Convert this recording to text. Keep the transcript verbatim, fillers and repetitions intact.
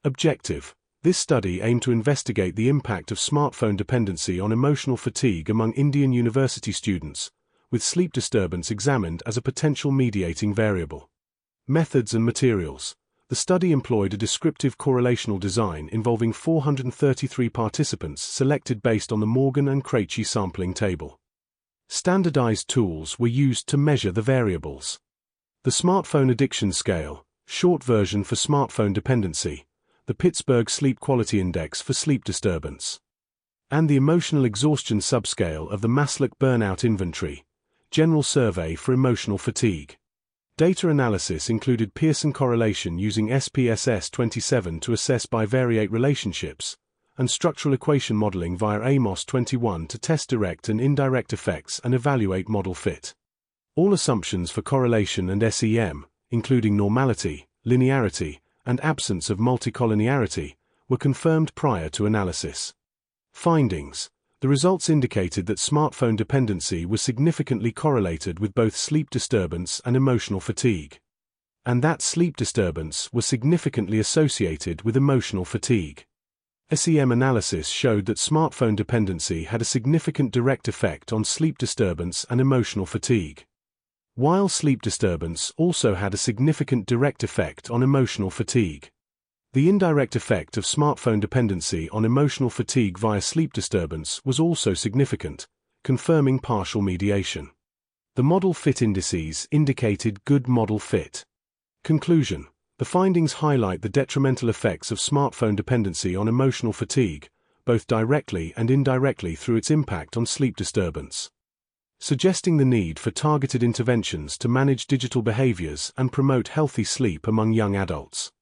Objective: this study aimed to investigate the impact of smartphone dependency on emotional fatigue among Indian university students, with sleep disturbance examined as a potential mediating variable. Methods and materials. The study employed a descriptive correlational design involving four hundred thirty-three participants selected based on the Morgan and Krejci sampling table. Standardized tools were used to measure the variables. The Smartphone Addiction Scale, short version for smartphone dependency, the Pittsburgh Sleep Quality Index for sleep disturbance, and the Emotional Exhaustion Subscale of the Maslach Burnout Inventory, general survey for emotional fatigue. Data analysis included Pearson correlation using S P S S twenty-seven to assess bivariate relationships, and structural equation modeling via AMOS twenty-one to test direct and indirect effects and evaluate model fit. All assumptions for correlation and S E M, including normality, linearity, and absence of multicollinearity, were confirmed prior to analysis. Findings. The results indicated that smartphone dependency was significantly correlated with both sleep disturbance and emotional fatigue, and that sleep disturbance was significantly associated with emotional fatigue. S E M analysis showed that smartphone dependency had a significant direct effect on sleep disturbance and emotional fatigue, while sleep disturbance also had a significant direct effect on emotional fatigue. The indirect effect of smartphone dependency on emotional fatigue via sleep disturbance was also significant, confirming partial mediation. The model fit indices indicated good model fit. Conclusion. The findings highlight the detrimental effects of smartphone dependency on emotional fatigue, both directly and indirectly through its impact on sleep disturbance, suggesting the need for targeted interventions to manage digital behaviors and promote healthy sleep among young adults.